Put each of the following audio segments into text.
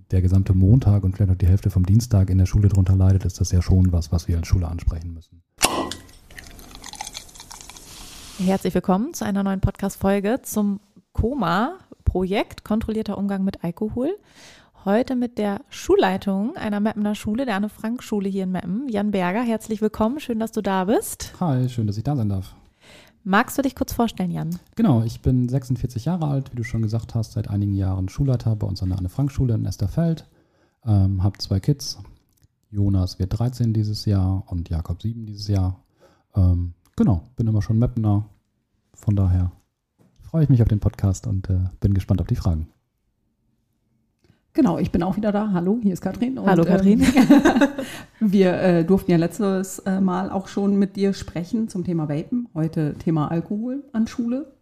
der gesamte Montag und vielleicht auch die Hälfte vom Dienstag in der Schule drunter leidet, ist das ja schon was wir als Schule ansprechen müssen. Herzlich willkommen zu einer neuen Podcast-Folge zum KOMA-Projekt, kontrollierter Umgang mit Alkohol. Heute mit der Schulleitung einer Meppener Schule, der Anne-Frank-Schule hier in Meppen, Jan Berger. Herzlich willkommen, schön, dass du da bist. Hi, schön, dass ich da sein darf. Magst du dich kurz vorstellen, Jan? Genau, ich bin 46 Jahre alt, wie du schon gesagt hast, seit einigen Jahren Schulleiter bei uns an der Anne-Frank-Schule in Esterfeld. Habe 2 Kids. Jonas wird 13 dieses Jahr und Jakob 7 dieses Jahr. Genau, bin immer schon Meppener. Von daher freue ich mich auf den Podcast und bin gespannt auf die Fragen. Genau, ich bin auch wieder da. Hallo, hier ist Katrin. Und, Hallo Katrin. Wir durften ja letztes Mal auch schon mit dir sprechen zum Thema Vapen. Heute Thema Alkohol an Schule.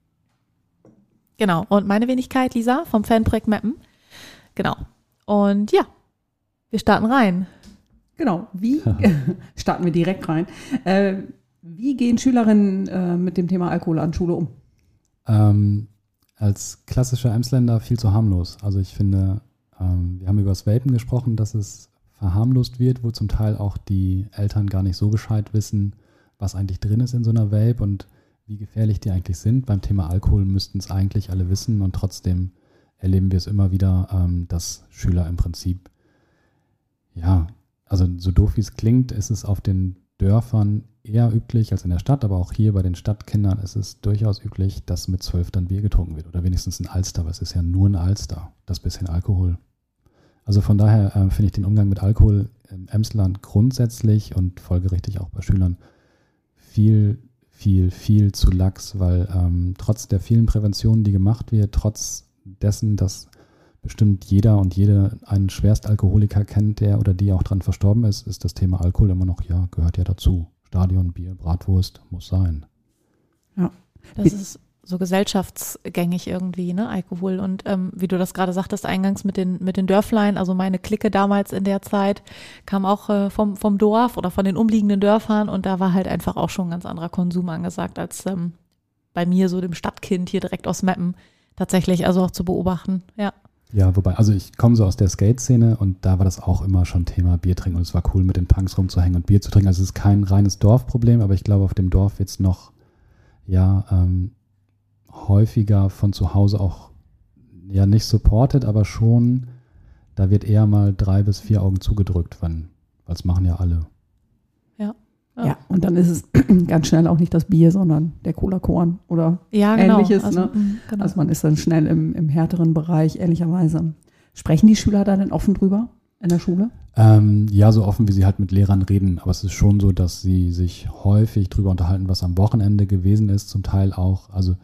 Genau, und meine Wenigkeit, Lisa, vom Fanprojekt Meppen. Genau, und ja, wir starten rein. Genau, starten wir direkt rein. Wie gehen Schülerinnen mit dem Thema Alkohol an Schule um? Als klassischer Emsländer viel zu harmlos. Also ich finde, wir haben über das Vapen gesprochen, dass es verharmlost wird, wo zum Teil auch die Eltern gar nicht so Bescheid wissen, was eigentlich drin ist in so einer Vape und wie gefährlich die eigentlich sind. Beim Thema Alkohol müssten es eigentlich alle wissen und trotzdem erleben wir es immer wieder, dass Schüler im Prinzip, ja, also so doof wie es klingt, ist es auf den Dörfern eher üblich als in der Stadt, aber auch hier bei den Stadtkindern ist es durchaus üblich, dass mit 12 dann Bier getrunken wird oder wenigstens ein Alster, aber es ist ja nur ein Alster, das bisschen Alkohol. Also von daher finde ich den Umgang mit Alkohol im Emsland grundsätzlich und folgerichtig auch bei Schülern viel zu lax, weil trotz der vielen Präventionen, die gemacht wird, trotz dessen, dass bestimmt jeder und jede einen Schwerstalkoholiker kennt, der oder die auch dran verstorben ist, ist das Thema Alkohol immer noch, ja, gehört ja dazu. Stadion, Bier, Bratwurst, muss sein. Ja, das ist so gesellschaftsgängig irgendwie, ne, Alkohol. Und wie du das gerade sagtest, eingangs mit den Dörflein, also meine Clique damals in der Zeit kam auch vom Dorf oder von den umliegenden Dörfern und da war halt einfach auch schon ein ganz anderer Konsum angesagt als bei mir, so dem Stadtkind hier direkt aus Meppen, tatsächlich also auch zu beobachten, ja. Ja, wobei, also ich komme so aus der Skate-Szene und da war das auch immer schon Thema Bier trinken und es war cool, mit den Punks rumzuhängen und Bier zu trinken. Also es ist kein reines Dorfproblem, aber ich glaube, auf dem Dorf wird es noch, ja, häufiger von zu Hause auch, ja, nicht supported, aber schon, da wird eher mal 3 bis 4 Augen zugedrückt, weil es machen ja alle. Ja, und dann ist es ganz schnell auch nicht das Bier, sondern der Cola-Korn oder ja, genau. Ähnliches. Also, ne? genau. Also man ist dann schnell im härteren Bereich, ehrlicherweise. Sprechen die Schüler da denn offen drüber in der Schule? Ja, so offen, wie sie halt mit Lehrern reden. Aber es ist schon so, dass sie sich häufig drüber unterhalten, was am Wochenende gewesen ist. Zum Teil auch, also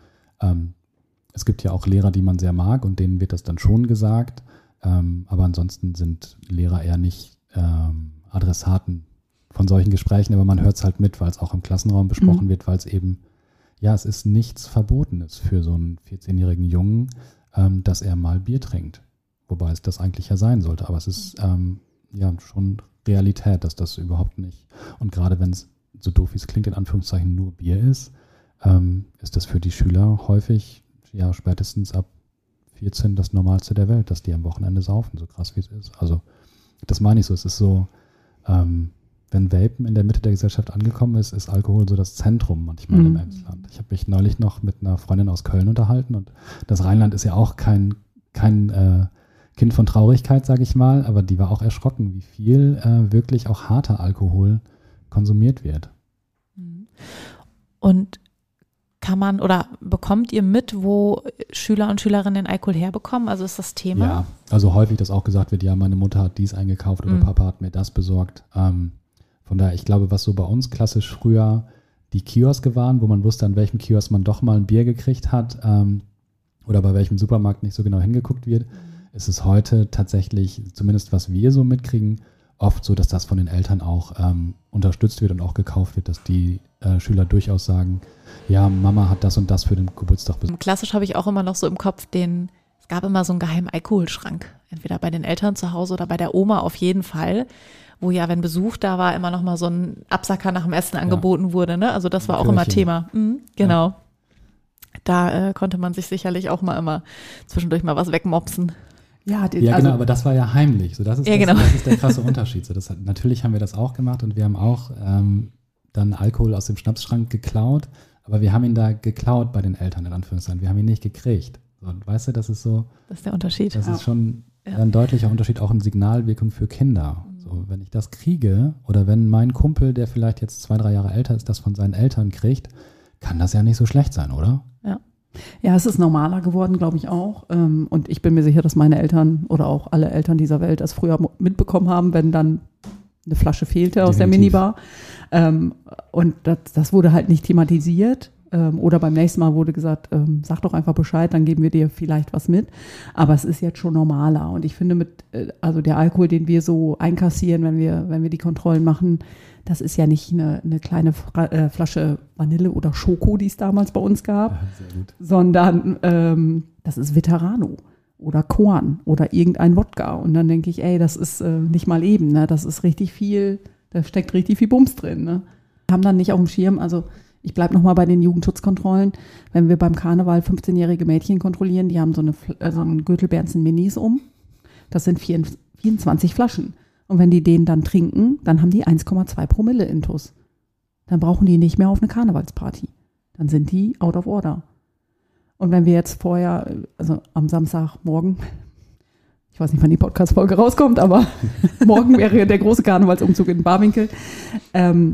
es gibt ja auch Lehrer, die man sehr mag und denen wird das dann schon gesagt. Aber ansonsten sind Lehrer eher nicht Adressaten von solchen Gesprächen, aber man hört es halt mit, weil es auch im Klassenraum besprochen wird, weil es eben, ja, es ist nichts Verbotenes für so einen 14-jährigen Jungen, dass er mal Bier trinkt. Wobei es das eigentlich ja sein sollte, aber es ist ja schon Realität, dass das überhaupt nicht, und gerade wenn es so doof wie es klingt, in Anführungszeichen nur Bier ist das für die Schüler häufig, ja, spätestens ab 14 das Normalste der Welt, dass die am Wochenende saufen, so krass wie es ist. Also das meine ich so, es ist so, wenn Vapen in der Mitte der Gesellschaft angekommen ist, ist Alkohol so das Zentrum manchmal im Emsland. Ich habe mich neulich noch mit einer Freundin aus Köln unterhalten und das Rheinland ist ja auch kein Kind von Traurigkeit, sage ich mal, aber die war auch erschrocken, wie viel wirklich auch harter Alkohol konsumiert wird. Und kann man oder bekommt ihr mit, wo Schüler und Schülerinnen den Alkohol herbekommen? Also ist das Thema? Ja, also häufig, dass auch gesagt wird, ja, meine Mutter hat dies eingekauft oder Papa hat mir das besorgt. Von daher, ich glaube, was so bei uns klassisch früher die Kioske waren, wo man wusste, an welchem Kiosk man doch mal ein Bier gekriegt hat oder bei welchem Supermarkt nicht so genau hingeguckt wird, ist es heute tatsächlich, zumindest was wir so mitkriegen, oft so, dass das von den Eltern auch unterstützt wird und auch gekauft wird, dass die Schüler durchaus sagen, ja, Mama hat das und das für den Geburtstag besorgt. Klassisch habe ich auch immer noch so im Kopf es gab immer so einen geheimen Alkoholschrank, entweder bei den Eltern zu Hause oder bei der Oma auf jeden Fall, wo ja, wenn Besuch da war, immer noch mal so ein Absacker nach dem Essen angeboten wurde, ne? Also das war auch immer Thema. Genau. Ja. Da konnte man sich sicherlich auch mal immer zwischendurch mal was wegmopsen. Ja, genau, aber das war ja heimlich. So, das ist der krasse Unterschied. So, natürlich haben wir das auch gemacht und wir haben auch dann Alkohol aus dem Schnapsschrank geklaut, aber wir haben ihn da geklaut bei den Eltern, in Anführungszeichen. Wir haben ihn nicht gekriegt. So, und weißt du, das ist so. Das ist der Unterschied. Das ist schon ein deutlicher Unterschied, auch eine Signalwirkung für Kinder. So, wenn ich das kriege oder wenn mein Kumpel, der vielleicht jetzt 2-3 Jahre älter ist, das von seinen Eltern kriegt, kann das ja nicht so schlecht sein, oder? Ja. Ja, es ist normaler geworden, glaube ich auch. Und ich bin mir sicher, dass meine Eltern oder auch alle Eltern dieser Welt das früher mitbekommen haben, wenn dann eine Flasche fehlte aus der Minibar. Und das wurde halt nicht thematisiert. Oder beim nächsten Mal wurde gesagt, sag doch einfach Bescheid, dann geben wir dir vielleicht was mit. Aber es ist jetzt schon normaler. Und ich finde, also der Alkohol, den wir so einkassieren, wenn wir die Kontrollen machen, das ist ja nicht eine kleine Flasche Vanille oder Schoko, die es damals bei uns gab, sondern das ist Veterano oder Korn oder irgendein Wodka. Und dann denke ich, das ist nicht mal eben, ne? Das ist richtig viel, da steckt richtig viel Bums drin. Ne? Wir haben dann nicht auf dem Schirm, also ich bleibe nochmal bei den Jugendschutzkontrollen, wenn wir beim Karneval 15-jährige Mädchen kontrollieren, die haben so einen Gürtel-Bernsen Minis um, das sind 24 Flaschen. Und wenn die den dann trinken, dann haben die 1,2 Promille Intus. Dann brauchen die nicht mehr auf eine Karnevalsparty. Dann sind die out of order. Und wenn wir jetzt vorher, also am Samstagmorgen, ich weiß nicht, wann die Podcast-Folge rauskommt, aber morgen wäre der große Karnevalsumzug in Barwinkel. Wenn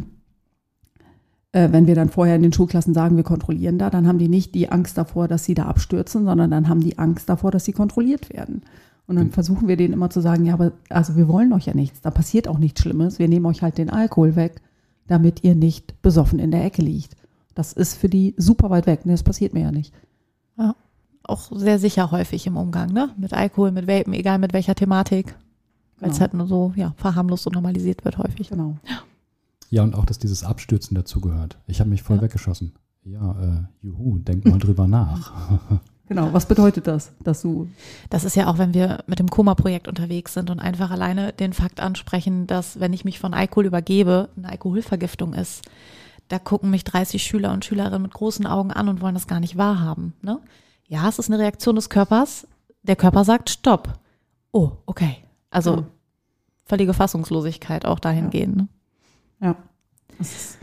wir dann vorher in den Schulklassen sagen, wir kontrollieren da, dann haben die nicht die Angst davor, dass sie da abstürzen, sondern dann haben die Angst davor, dass sie kontrolliert werden. Und dann versuchen wir denen immer zu sagen, ja, aber also wir wollen euch ja nichts, da passiert auch nichts Schlimmes, wir nehmen euch halt den Alkohol weg, damit ihr nicht besoffen in der Ecke liegt. Das ist für die super weit weg, ne? Das passiert mir ja nicht. Ja, auch sehr sicher häufig im Umgang, ne? Mit Alkohol, mit Vapen, egal mit welcher Thematik, weil es halt nur so verharmlost und normalisiert wird häufig. Genau. Ja, und auch, dass dieses Abstürzen dazugehört. Ich habe mich voll weggeschossen. Ja, juhu, denk mal drüber nach. Genau, was bedeutet das, dass du... Das ist ja auch, wenn wir mit dem Koma-Projekt unterwegs sind und einfach alleine den Fakt ansprechen, dass, wenn ich mich von Alkohol übergebe, eine Alkoholvergiftung ist. Da gucken mich 30 Schüler und Schülerinnen mit großen Augen an und wollen das gar nicht wahrhaben. Ne? Ja, es ist eine Reaktion des Körpers. Der Körper sagt Stopp. Oh, okay. Also völlige Fassungslosigkeit auch dahingehend. Ne? Ja. Das ist,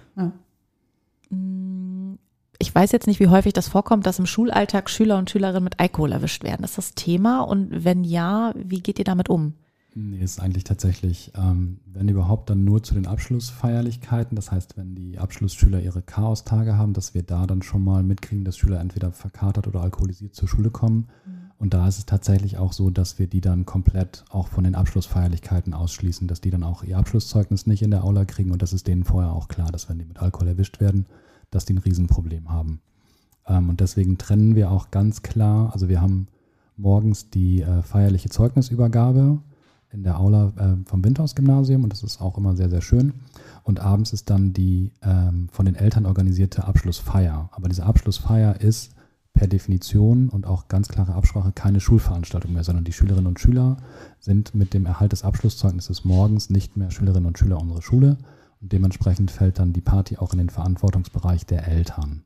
Ich weiß jetzt nicht, wie häufig das vorkommt, dass im Schulalltag Schüler und Schülerinnen mit Alkohol erwischt werden. Ist das Thema? Und wenn ja, wie geht ihr damit um? Nee, ist eigentlich tatsächlich, wenn überhaupt, dann nur zu den Abschlussfeierlichkeiten. Das heißt, wenn die Abschlussschüler ihre Chaostage haben, dass wir da dann schon mal mitkriegen, dass Schüler entweder verkatert oder alkoholisiert zur Schule kommen. Und da ist es tatsächlich auch so, dass wir die dann komplett auch von den Abschlussfeierlichkeiten ausschließen, dass die dann auch ihr Abschlusszeugnis nicht in der Aula kriegen. Und das ist denen vorher auch klar, dass wenn die mit Alkohol erwischt werden, dass die ein Riesenproblem haben. Und deswegen trennen wir auch ganz klar, also wir haben morgens die feierliche Zeugnisübergabe in der Aula vom Windhaus-Gymnasium und das ist auch immer sehr, sehr schön. Und abends ist dann die von den Eltern organisierte Abschlussfeier. Aber diese Abschlussfeier ist per Definition und auch ganz klare Absprache keine Schulveranstaltung mehr, sondern die Schülerinnen und Schüler sind mit dem Erhalt des Abschlusszeugnisses morgens nicht mehr Schülerinnen und Schüler unserer Schule. Und dementsprechend fällt dann die Party auch in den Verantwortungsbereich der Eltern.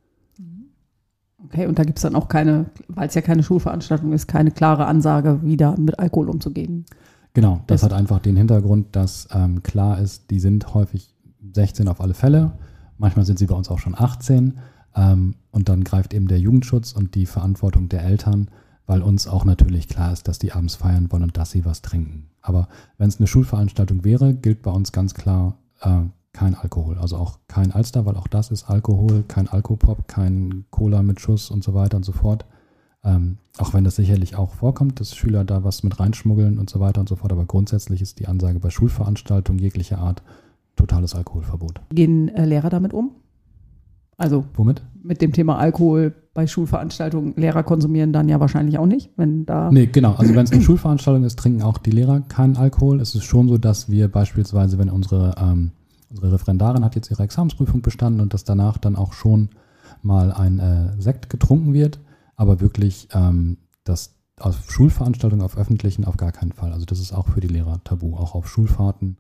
Okay, und da gibt es dann auch keine, weil es ja keine Schulveranstaltung ist, keine klare Ansage, wie da mit Alkohol umzugehen. Genau, das hat einfach den Hintergrund, dass klar ist, die sind häufig 16 auf alle Fälle. Manchmal sind sie bei uns auch schon 18. Und dann greift eben der Jugendschutz und die Verantwortung der Eltern, weil uns auch natürlich klar ist, dass die abends feiern wollen und dass sie was trinken. Aber wenn es eine Schulveranstaltung wäre, gilt bei uns ganz klar kein Alkohol. Also auch kein Alster, weil auch das ist Alkohol, kein Alkopop, kein Cola mit Schuss und so weiter und so fort. Auch wenn das sicherlich auch vorkommt, dass Schüler da was mit reinschmuggeln und so weiter und so fort. Aber grundsätzlich ist die Ansage bei Schulveranstaltungen jeglicher Art totales Alkoholverbot. Gehen Lehrer damit um? Also womit? Mit dem Thema Alkohol bei Schulveranstaltungen. Lehrer konsumieren dann ja wahrscheinlich auch nicht, wenn da... Nee, genau. Also wenn es eine Schulveranstaltung ist, trinken auch die Lehrer keinen Alkohol. Es ist schon so, dass wir beispielsweise, wenn unsere Referendarin hat jetzt ihre Examensprüfung bestanden und dass danach dann auch schon mal ein Sekt getrunken wird, aber wirklich das auf Schulveranstaltungen, auf öffentlichen auf gar keinen Fall. Also das ist auch für die Lehrer tabu, auch auf Schulfahrten.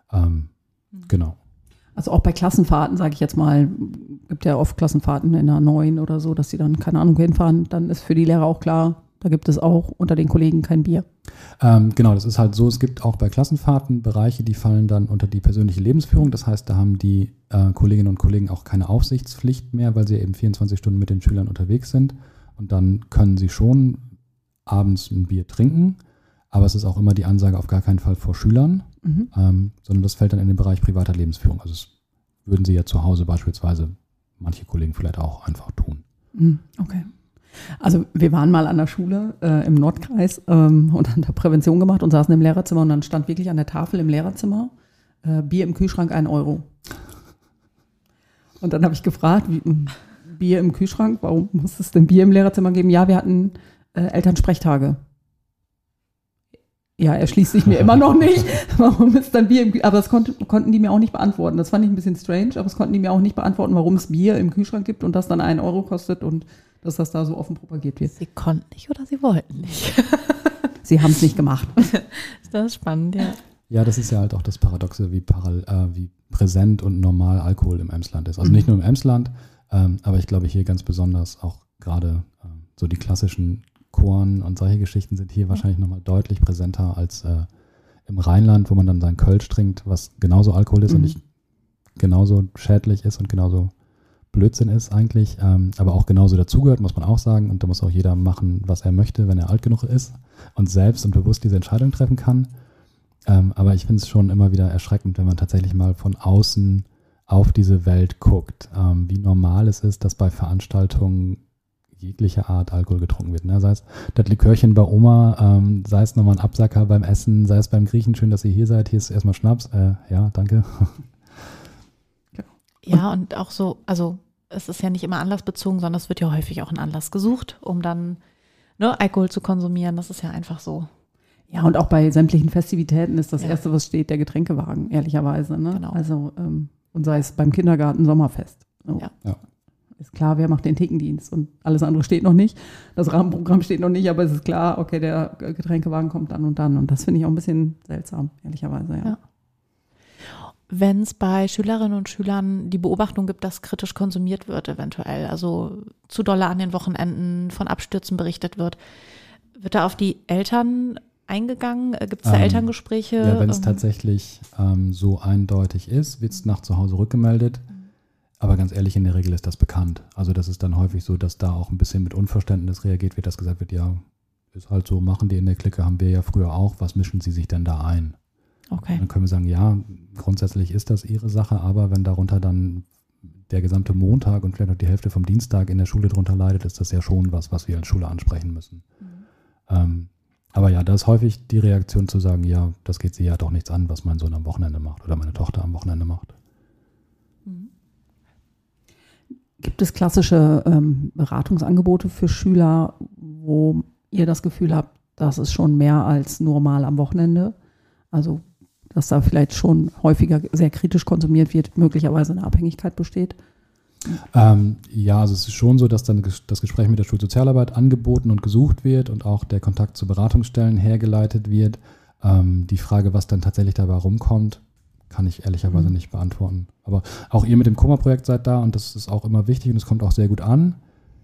Genau. Also auch bei Klassenfahrten, sage ich jetzt mal, gibt ja oft Klassenfahrten in der 9 oder so, dass sie dann, keine Ahnung, hinfahren, dann ist für die Lehrer auch klar, Da gibt es auch unter den Kollegen kein Bier. Genau, das ist halt so, es gibt auch bei Klassenfahrten Bereiche, die fallen dann unter die persönliche Lebensführung. Das heißt, da haben die Kolleginnen und Kollegen auch keine Aufsichtspflicht mehr, weil sie eben 24 Stunden mit den Schülern unterwegs sind. Und dann können sie schon abends ein Bier trinken, aber es ist auch immer die Ansage, auf gar keinen Fall vor Schülern, sondern das fällt dann in den Bereich privater Lebensführung. Also das würden sie ja zu Hause beispielsweise manche Kollegen vielleicht auch einfach tun. Okay. Also wir waren mal an der Schule im Nordkreis und haben da Prävention gemacht und saßen im Lehrerzimmer und dann stand wirklich an der Tafel im Lehrerzimmer Bier im Kühlschrank 1 Euro. Und dann habe ich gefragt, Bier im Kühlschrank, warum muss es denn Bier im Lehrerzimmer geben? Ja, wir hatten Elternsprechtage. Ja, erschließt sich mir immer noch nicht, warum ist dann Bier im Kühlschrank, aber das konnten die mir auch nicht beantworten. Das fand ich ein bisschen strange, aber das konnten die mir auch nicht beantworten, warum es Bier im Kühlschrank gibt und das dann 1 Euro kostet und dass das da so offen propagiert wird. Sie konnten nicht oder sie wollten nicht? Sie haben es nicht gemacht. Das ist spannend, ja. Ja, das ist ja halt auch das Paradoxe, wie präsent und normal Alkohol im Emsland ist. Also nicht nur im Emsland, aber ich glaube hier ganz besonders auch gerade so die klassischen Choren und solche Geschichten sind hier wahrscheinlich nochmal deutlich präsenter als im Rheinland, wo man dann seinen Kölsch trinkt, was genauso Alkohol ist und nicht genauso schädlich ist und genauso Blödsinn ist eigentlich, aber auch genauso dazugehört, muss man auch sagen. Und da muss auch jeder machen, was er möchte, wenn er alt genug ist und selbst und bewusst diese Entscheidung treffen kann. Aber ich finde es schon immer wieder erschreckend, wenn man tatsächlich mal von außen auf diese Welt guckt, wie normal es ist, dass bei Veranstaltungen jeglicher Art Alkohol getrunken wird. Ne? Sei es das Likörchen bei Oma, sei es nochmal ein Absacker beim Essen, sei es beim Griechen. Schön, dass ihr hier seid. Hier ist erstmal Schnaps. Ja, danke. Ja, und auch so, also es ist ja nicht immer anlassbezogen, sondern es wird ja häufig auch ein Anlass gesucht, um dann Alkohol zu konsumieren. Das ist ja einfach so. Ja, und auch bei sämtlichen Festivitäten ist das Erste, was steht, der Getränkewagen, ehrlicherweise. Ne? Genau. Also, und sei es beim Kindergarten, Sommerfest. So. Ja. Ist klar, wer macht den Thekendienst und alles andere steht noch nicht. Das Rahmenprogramm steht noch nicht, aber es ist klar, okay, der Getränkewagen kommt dann und dann. Und das finde ich auch ein bisschen seltsam, ehrlicherweise, ja. Wenn es bei Schülerinnen und Schülern die Beobachtung gibt, dass kritisch konsumiert wird eventuell, also zu dolle an den Wochenenden, von Abstürzen berichtet wird da auf die Eltern eingegangen? Gibt es da Elterngespräche? Ja, wenn es tatsächlich so eindeutig ist, wird es nach zu Hause rückgemeldet. Aber ganz ehrlich, in der Regel ist das bekannt. Also das ist dann häufig so, dass da auch ein bisschen mit Unverständnis reagiert wird, dass gesagt wird, ja, ist halt so, machen die in der Clique, haben wir ja früher auch, was mischen sie sich denn da ein? Okay. Dann können wir sagen, ja, grundsätzlich ist das ihre Sache, aber wenn darunter dann der gesamte Montag und vielleicht auch die Hälfte vom Dienstag in der Schule drunter leidet, ist das ja schon was wir als Schule ansprechen müssen. Aber ja, da ist häufig die Reaktion zu sagen, ja, das geht sie ja doch nichts an, was mein Sohn am Wochenende macht oder meine Tochter am Wochenende macht. Gibt es klassische Beratungsangebote für Schüler, wo ihr das Gefühl habt, das ist schon mehr als nur mal am Wochenende? Also dass da vielleicht schon häufiger sehr kritisch konsumiert wird, möglicherweise eine Abhängigkeit besteht? Ja, also es ist schon so, dass dann das Gespräch mit der Schulsozialarbeit angeboten und gesucht wird und auch der Kontakt zu Beratungsstellen hergeleitet wird. Die Frage, was dann tatsächlich dabei rumkommt, kann ich ehrlicherweise nicht beantworten. Aber auch ihr mit dem Koma-Projekt seid da und das ist auch immer wichtig und es kommt auch sehr gut an.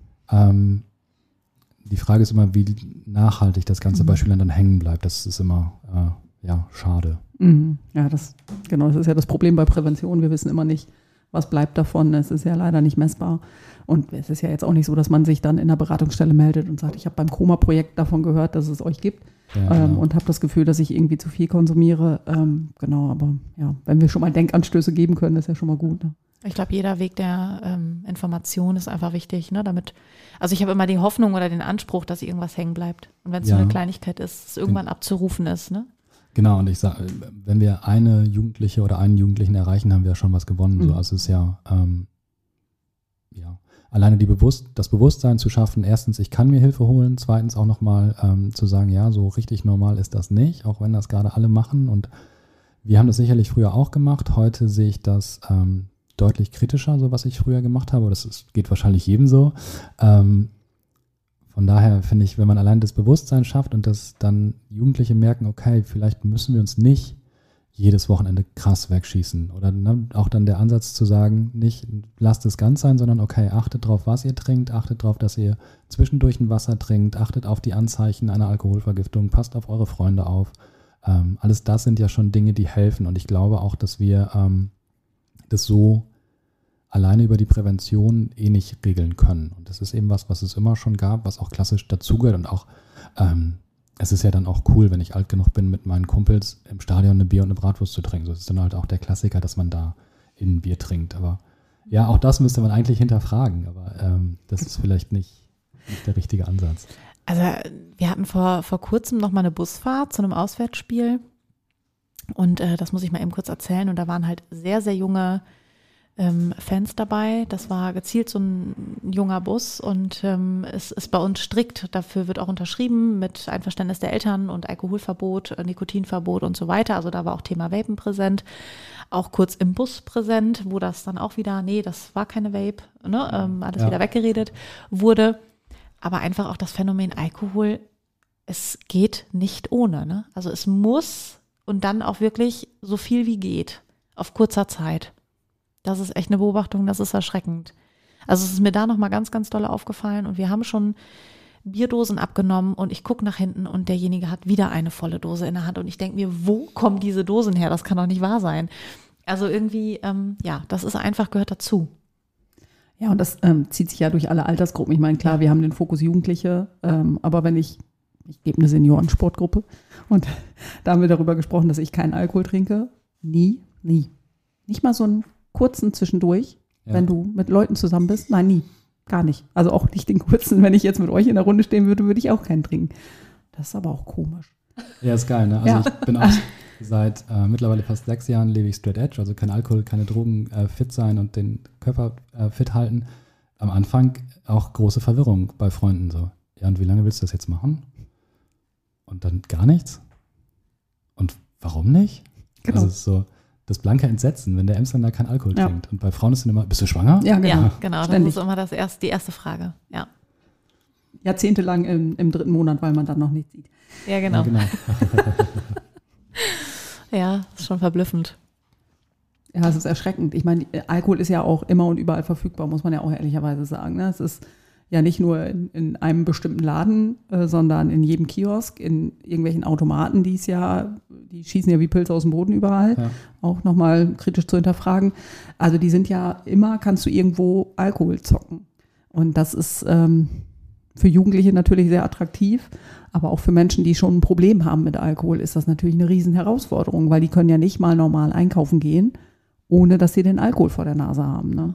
Die Frage ist immer, wie nachhaltig das Ganze bei Schülern dann hängen bleibt. Das ist immer schade. Ja, das ist ja das Problem bei Prävention. Wir wissen immer nicht, was bleibt davon. Es ist ja leider nicht messbar. Und es ist ja jetzt auch nicht so, dass man sich dann in der Beratungsstelle meldet und sagt, ich habe beim Koma-Projekt davon gehört, dass es euch gibt und habe das Gefühl, dass ich irgendwie zu viel konsumiere. Aber ja, wenn wir schon mal Denkanstöße geben können, ist ja schon mal gut. Ne? Ich glaube, jeder Weg der Information ist einfach wichtig, ne? Also ich habe immer die Hoffnung oder den Anspruch, dass irgendwas hängen bleibt. Und wenn es so eine Kleinigkeit ist, dass es irgendwann abzurufen ist, ne? Genau, und ich sage, wenn wir eine Jugendliche oder einen Jugendlichen erreichen, haben wir ja schon was gewonnen. So, also es ist ja, alleine das Bewusstsein zu schaffen, erstens, ich kann mir Hilfe holen, zweitens auch nochmal zu sagen, ja, so richtig normal ist das nicht, auch wenn das gerade alle machen. Und wir haben das sicherlich früher auch gemacht. Heute sehe ich das deutlich kritischer, so was ich früher gemacht habe. Geht wahrscheinlich jedem so. Von daher finde ich, wenn man allein das Bewusstsein schafft und dass dann Jugendliche merken, okay, vielleicht müssen wir uns nicht jedes Wochenende krass wegschießen. Oder ne, auch dann der Ansatz zu sagen, nicht lasst es ganz sein, sondern okay, achtet drauf, was ihr trinkt, achtet drauf, dass ihr zwischendurch ein Wasser trinkt, achtet auf die Anzeichen einer Alkoholvergiftung, passt auf eure Freunde auf. Alles das sind ja schon Dinge, die helfen. Und ich glaube auch, dass wir das so alleine über die Prävention nicht regeln können. Und das ist eben was es immer schon gab, was auch klassisch dazugehört. Und auch es ist ja dann auch cool, wenn ich alt genug bin, mit meinen Kumpels im Stadion eine Bier und eine Bratwurst zu trinken. So ist dann halt auch der Klassiker, dass man da ein Bier trinkt. Aber ja, auch das müsste man eigentlich hinterfragen. Aber das ist vielleicht nicht der richtige Ansatz. Also wir hatten vor kurzem noch mal eine Busfahrt zu einem Auswärtsspiel. Und das muss ich mal eben kurz erzählen. Und da waren halt sehr, sehr junge Fans dabei. Das war gezielt so ein junger Bus und es ist bei uns strikt. Dafür wird auch unterschrieben mit Einverständnis der Eltern und Alkoholverbot, Nikotinverbot und so weiter. Also da war auch Thema Vapen präsent, auch kurz im Bus präsent, wo das dann auch wieder, nee, das war keine Vape, ne, alles wieder weggeredet wurde. Aber einfach auch das Phänomen Alkohol, es geht nicht ohne. Ne? Also es muss und dann auch wirklich so viel wie geht auf kurzer Zeit. Das ist echt eine Beobachtung, das ist erschreckend. Also es ist mir da nochmal ganz, ganz doll aufgefallen und wir haben schon Bierdosen abgenommen und ich gucke nach hinten und derjenige hat wieder eine volle Dose in der Hand und ich denke mir, wo kommen diese Dosen her? Das kann doch nicht wahr sein. Also irgendwie, das ist einfach, gehört dazu. Ja, und das zieht sich ja durch alle Altersgruppen. Ich meine, klar, wir haben den Fokus Jugendliche, aber wenn ich gebe eine Seniorensportgruppe und da haben wir darüber gesprochen, dass ich keinen Alkohol trinke. Nie. Nicht mal so einen kurzen zwischendurch, wenn du mit Leuten zusammen bist. Nein, nie. Gar nicht. Also auch nicht den kurzen. Wenn ich jetzt mit euch in der Runde stehen würde, würde ich auch keinen trinken. Das ist aber auch komisch. Ja, ist geil, ne? Also ich bin auch seit mittlerweile fast 6 Jahren lebe ich straight edge, also kein Alkohol, keine Drogen, fit sein und den Körper fit halten. Am Anfang auch große Verwirrung bei Freunden so. Ja, und wie lange willst du das jetzt machen? Und dann gar nichts? Und warum nicht? Genau. Also es ist so das blanke Entsetzen, wenn der Emsländer kein Alkohol trinkt. Und bei Frauen ist dann immer, bist du schwanger? Ja, genau. Ständig. Das ist immer die erste Frage. Ja. Jahrzehntelang im 3. Monat, weil man dann noch nichts sieht. Ja, genau. Ja, ist schon verblüffend. Ja, es ist erschreckend. Ich meine, Alkohol ist ja auch immer und überall verfügbar, muss man ja auch ehrlicherweise sagen. Ne? Es ist ja nicht nur in einem bestimmten Laden, sondern in jedem Kiosk, in irgendwelchen Automaten, die schießen ja wie Pilze aus dem Boden überall, auch nochmal kritisch zu hinterfragen. Also die sind ja immer, kannst du irgendwo Alkohol zocken. Und das ist für Jugendliche natürlich sehr attraktiv, aber auch für Menschen, die schon ein Problem haben mit Alkohol, ist das natürlich eine riesen Herausforderung, weil die können ja nicht mal normal einkaufen gehen, ohne dass sie den Alkohol vor der Nase haben. Ne?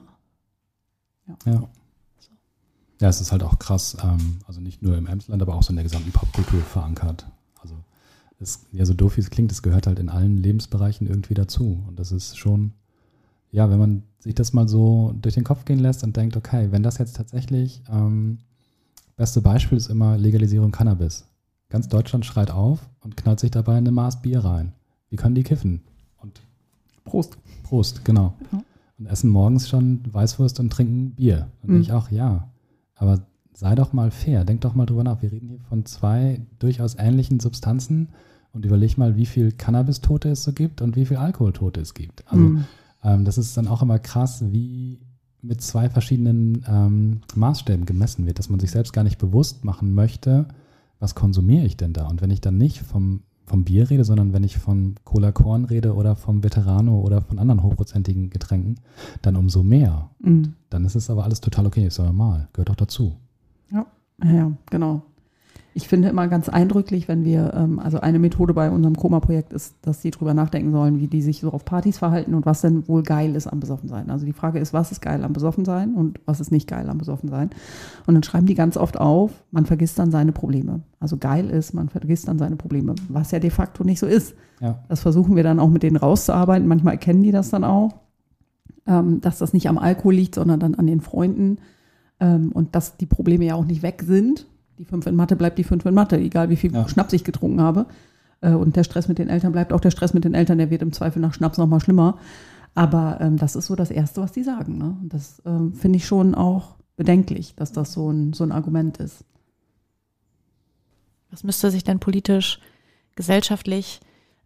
Ja, es ist halt auch krass, also nicht nur im Emsland, aber auch so in der gesamten Popkultur verankert. Also so doof wie es klingt, es gehört halt in allen Lebensbereichen irgendwie dazu. Und das ist schon, ja, wenn man sich das mal so durch den Kopf gehen lässt und denkt, okay, wenn das jetzt tatsächlich, beste Beispiel ist immer Legalisierung Cannabis. Ganz Deutschland schreit auf und knallt sich dabei eine Maß Bier rein. Wie können die kiffen? Und Prost, genau. Ja. Und essen morgens schon Weißwurst und trinken Bier. Und ich auch, ja. Aber sei doch mal fair, denk doch mal drüber nach. Wir reden hier von 2 durchaus ähnlichen Substanzen und überleg mal, wie viel Cannabis-Tote es so gibt und wie viel Alkoholtote es gibt. Also das ist dann auch immer krass, wie mit 2 verschiedenen Maßstäben gemessen wird, dass man sich selbst gar nicht bewusst machen möchte, was konsumiere ich denn da? Und wenn ich dann nicht vom Bier rede, sondern wenn ich von Cola Korn rede oder vom Veterano oder von anderen hochprozentigen Getränken, dann umso mehr. Dann ist es aber alles total okay, ist ja normal, gehört auch dazu. Ja, genau. Ich finde immer ganz eindrücklich, wenn wir, also eine Methode bei unserem Koma-Projekt ist, dass die drüber nachdenken sollen, wie die sich so auf Partys verhalten und was denn wohl geil ist am Besoffensein. Also die Frage ist, was ist geil am Besoffensein und was ist nicht geil am Besoffensein? Und dann schreiben die ganz oft auf, man vergisst dann seine Probleme. Also geil ist, man vergisst dann seine Probleme, was ja de facto nicht so ist. Ja. Das versuchen wir dann auch mit denen rauszuarbeiten. Manchmal erkennen die das dann auch, dass das nicht am Alkohol liegt, sondern dann an den Freunden und dass die Probleme ja auch nicht weg sind. Die 5 in Mathe bleibt die 5 in Mathe, egal wie viel Schnaps ich getrunken habe. Und der Stress mit den Eltern bleibt auch der Stress mit den Eltern, der wird im Zweifel nach Schnaps noch mal schlimmer. Aber das ist so das Erste, was die sagen. Ne? Und das finde ich schon auch bedenklich, dass das so ein Argument ist. Was müsste sich denn politisch, gesellschaftlich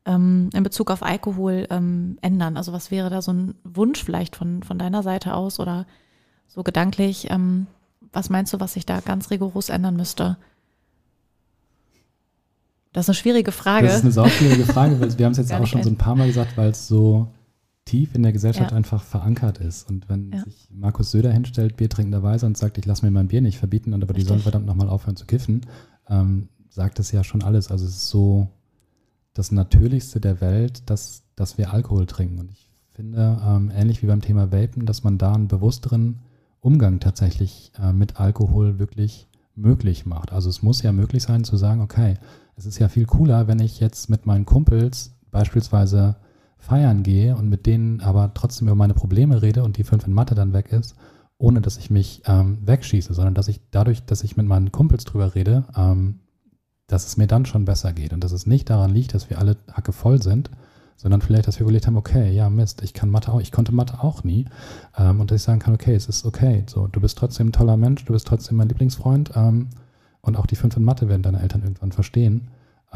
in Bezug auf Alkohol ändern? Also was wäre da so ein Wunsch vielleicht von deiner Seite aus oder so gedanklich? Was meinst du, was sich da ganz rigoros ändern müsste? Das ist eine schwierige Frage. Das ist eine sauschwierige Frage, weil wir haben es jetzt auch schon so ein paar Mal gesagt, weil es so tief in der Gesellschaft einfach verankert ist. Und wenn sich Markus Söder hinstellt, biertrinkenderweise, und sagt, ich lasse mir mein Bier nicht verbieten, und aber die sollen verdammt nochmal aufhören zu kiffen, sagt das ja schon alles. Also es ist so das Natürlichste der Welt, dass wir Alkohol trinken. Und ich finde, ähnlich wie beim Thema Vapen, dass man da einen bewussteren Umgang tatsächlich mit Alkohol wirklich möglich macht. Also es muss ja möglich sein zu sagen, okay, es ist ja viel cooler, wenn ich jetzt mit meinen Kumpels beispielsweise feiern gehe und mit denen aber trotzdem über meine Probleme rede und die 5 in Mathe dann weg ist, ohne dass ich mich wegschieße, sondern dass ich dadurch, dass ich mit meinen Kumpels drüber rede, dass es mir dann schon besser geht und dass es nicht daran liegt, dass wir alle hackevoll sind, sondern vielleicht, dass wir überlegt haben, okay, ja Mist, ich konnte Mathe auch nie, und dass ich sagen kann, okay, es ist okay, so, du bist trotzdem ein toller Mensch, du bist trotzdem mein Lieblingsfreund, und auch die 5 in Mathe werden deine Eltern irgendwann verstehen,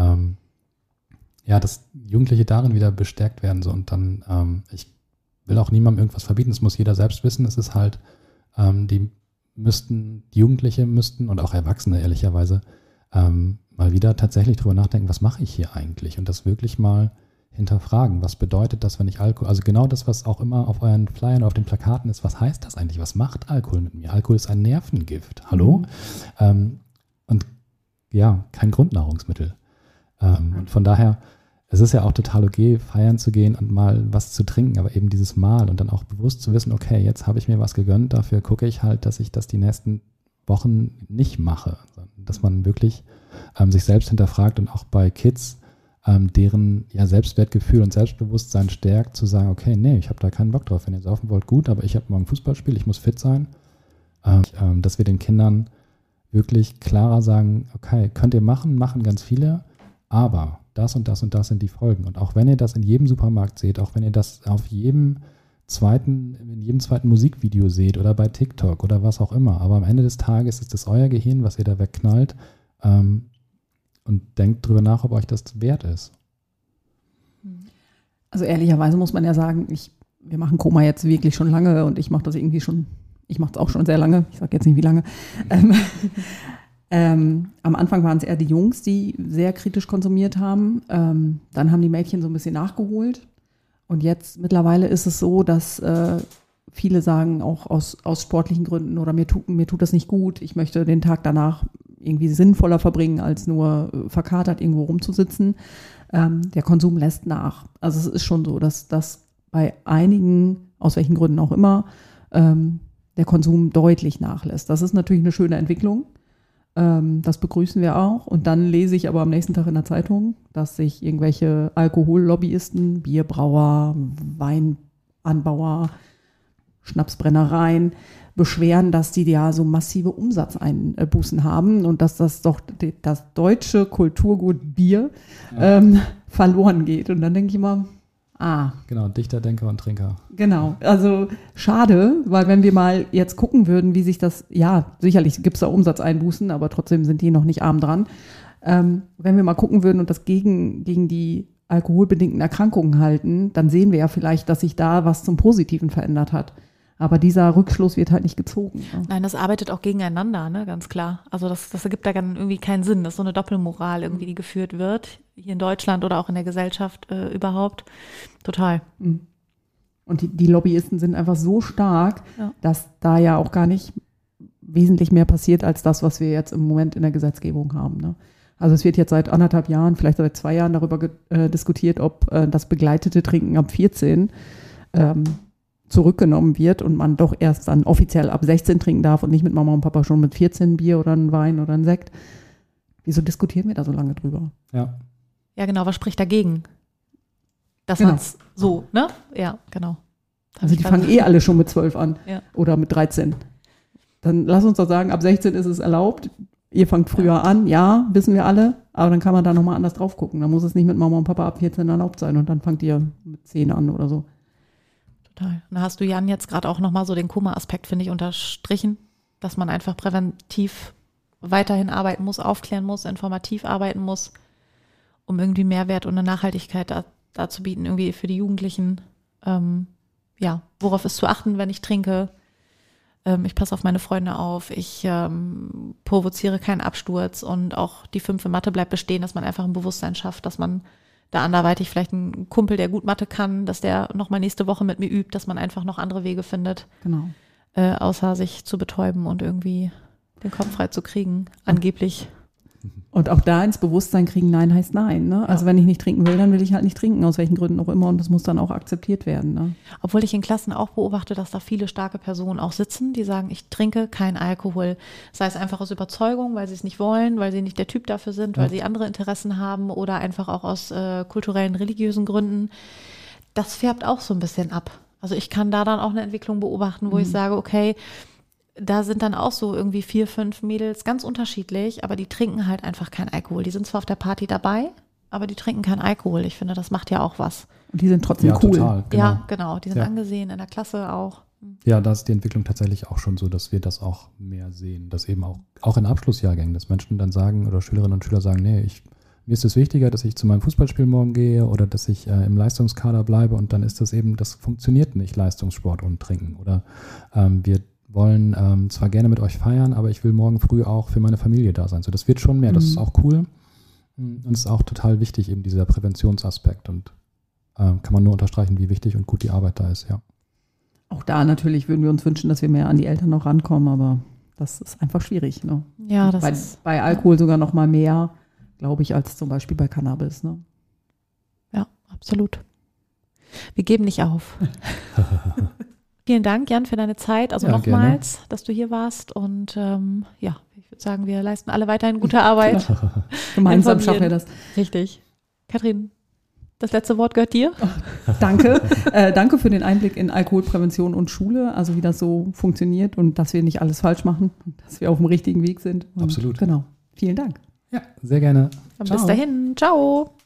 dass Jugendliche darin wieder bestärkt werden, so, und dann, ich will auch niemandem irgendwas verbieten, das muss jeder selbst wissen, es ist halt, die Jugendliche müssten und auch Erwachsene ehrlicherweise mal wieder tatsächlich drüber nachdenken, was mache ich hier eigentlich, und das wirklich mal hinterfragen, was bedeutet das, wenn ich Alkohol, also genau das, was auch immer auf euren Flyern oder auf den Plakaten ist, was heißt das eigentlich, was macht Alkohol mit mir? Alkohol ist ein Nervengift, hallo? Und ja, kein Grundnahrungsmittel. Und von daher, es ist ja auch total okay, feiern zu gehen und mal was zu trinken, aber eben dieses Mal und dann auch bewusst zu wissen, okay, jetzt habe ich mir was gegönnt, dafür gucke ich halt, dass ich das die nächsten Wochen nicht mache. Dass man wirklich sich selbst hinterfragt und auch bei Kids deren Selbstwertgefühl und Selbstbewusstsein stärkt, zu sagen, okay, nee, ich habe da keinen Bock drauf. Wenn ihr saufen wollt, gut, aber ich habe morgen Fußballspiel, ich muss fit sein. Dass wir den Kindern wirklich klarer sagen, okay, könnt ihr machen ganz viele, aber das und das und das sind die Folgen. Und auch wenn ihr das in jedem Supermarkt seht, auch wenn ihr das in jedem zweiten Musikvideo seht oder bei TikTok oder was auch immer, aber am Ende des Tages ist es euer Gehirn, was ihr da wegknallt, und denkt drüber nach, ob euch das wert ist. Also ehrlicherweise muss man ja sagen, wir machen Koma jetzt wirklich schon lange und ich mache das irgendwie schon, ich mache es auch schon sehr lange, ich sage jetzt nicht wie lange. Am Anfang waren es eher die Jungs, die sehr kritisch konsumiert haben. Dann haben die Mädchen so ein bisschen nachgeholt. Und jetzt mittlerweile ist es so, dass viele sagen, auch aus sportlichen Gründen oder mir tut das nicht gut, ich möchte den Tag danach irgendwie sinnvoller verbringen, als nur verkatert irgendwo rumzusitzen. Der Konsum lässt nach. Also es ist schon so, dass das bei einigen, aus welchen Gründen auch immer, der Konsum deutlich nachlässt. Das ist natürlich eine schöne Entwicklung. Das begrüßen wir auch. Und dann lese ich aber am nächsten Tag in der Zeitung, dass sich irgendwelche Alkohollobbyisten, Bierbrauer, Weinanbauer, Schnapsbrennereien beschweren, dass die ja so massive Umsatzeinbußen haben und dass das doch das deutsche Kulturgut Bier verloren geht. Und dann denke ich immer, Genau, Dichter, Denker und Trinker. Genau, also schade, weil wenn wir mal jetzt gucken würden, wie sich das, sicherlich gibt es da Umsatzeinbußen, aber trotzdem sind die noch nicht arm dran. Wenn wir mal gucken würden und das gegen die alkoholbedingten Erkrankungen halten, dann sehen wir ja vielleicht, dass sich da was zum Positiven verändert hat. Aber dieser Rückschluss wird halt nicht gezogen. Ne? Nein, das arbeitet auch gegeneinander, ne, ganz klar. Also das ergibt da dann irgendwie keinen Sinn. Das ist so eine Doppelmoral irgendwie, die geführt wird, hier in Deutschland oder auch in der Gesellschaft überhaupt. Total. Und die Lobbyisten sind einfach so stark, dass da ja auch gar nicht wesentlich mehr passiert als das, was wir jetzt im Moment in der Gesetzgebung haben. Ne? Also es wird jetzt seit 1,5 Jahren, vielleicht seit 2 Jahren darüber diskutiert, ob das begleitete Trinken ab 14 zurückgenommen wird und man doch erst dann offiziell ab 16 trinken darf und nicht mit Mama und Papa schon mit 14 Bier oder ein Wein oder ein Sekt. Wieso diskutieren wir da so lange drüber? Ja, genau, was spricht dagegen? Dass man es so, ne? Ja, genau. Also die fangen alle schon mit 12 an oder mit 13. Dann lass uns doch sagen, ab 16 ist es erlaubt. Ihr fangt früher an, wissen wir alle, aber dann kann man da nochmal anders drauf gucken. Dann muss es nicht mit Mama und Papa ab 14 erlaubt sein und dann fangt ihr mit 10 an oder so. Total. Da hast du, Jan, jetzt gerade auch nochmal so den Koma-Aspekt, finde ich, unterstrichen, dass man einfach präventiv weiterhin arbeiten muss, aufklären muss, informativ arbeiten muss um irgendwie Mehrwert und eine Nachhaltigkeit da zu bieten, irgendwie für die Jugendlichen. Worauf ist zu achten, wenn ich trinke? Ich passe auf meine Freunde auf, ich provoziere keinen Absturz und auch die 5 in Mathe bleibt bestehen, dass man einfach ein Bewusstsein schafft, dass man da anderweitig vielleicht einen Kumpel, der gut Mathe kann, dass der nochmal nächste Woche mit mir übt, dass man einfach noch andere Wege findet, Genau. Außer sich zu betäuben und irgendwie den Kopf frei zu kriegen, angeblich. Und auch da ins Bewusstsein kriegen, Nein heißt Nein. Ne? Also wenn ich nicht trinken will, dann will ich halt nicht trinken, aus welchen Gründen auch immer. Und das muss dann auch akzeptiert werden. Ne? Obwohl ich in Klassen auch beobachte, dass da viele starke Personen auch sitzen, die sagen, ich trinke keinen Alkohol. Sei es einfach aus Überzeugung, weil sie es nicht wollen, weil sie nicht der Typ dafür sind, weil sie andere Interessen haben oder einfach auch aus kulturellen, religiösen Gründen. Das färbt auch so ein bisschen ab. Also ich kann da dann auch eine Entwicklung beobachten, wo ich sage, okay, da sind dann auch so irgendwie 4, 5 Mädels ganz unterschiedlich, aber die trinken halt einfach keinen Alkohol. Die sind zwar auf der Party dabei, aber die trinken keinen Alkohol. Ich finde, das macht ja auch was. Und die sind trotzdem cool. Total, genau. Ja, genau. Die sind angesehen, in der Klasse auch. Ja, da ist die Entwicklung tatsächlich auch schon so, dass wir das auch mehr sehen. Dass eben auch in Abschlussjahrgängen, dass Menschen dann sagen oder Schülerinnen und Schüler sagen, nee, mir ist es wichtiger, dass ich zu meinem Fußballspiel morgen gehe oder dass ich im Leistungskader bleibe und dann ist das eben, das funktioniert nicht, Leistungssport und Trinken. Oder wir wollen zwar gerne mit euch feiern, aber ich will morgen früh auch für meine Familie da sein. So, das wird schon mehr, das ist auch cool und es ist auch total wichtig, eben dieser Präventionsaspekt und kann man nur unterstreichen, wie wichtig und gut die Arbeit da ist, ja. Auch da natürlich würden wir uns wünschen, dass wir mehr an die Eltern noch rankommen, aber das ist einfach schwierig. Ne? Ja, das ist bei Alkohol sogar noch mal mehr, glaube ich, als zum Beispiel bei Cannabis. Ne? Ja, absolut. Wir geben nicht auf. Vielen Dank, Jan, für deine Zeit. Also nochmals, dass du hier warst. Und ich würde sagen, wir leisten alle weiterhin gute Arbeit. Gemeinsam schaffen wir das. Richtig. Kathrin, das letzte Wort gehört dir. Danke. Danke für den Einblick in Alkoholprävention und Schule, also wie das so funktioniert und dass wir nicht alles falsch machen, dass wir auf dem richtigen Weg sind. Und absolut. Genau. Vielen Dank. Ja, sehr gerne. Bis dahin. Ciao.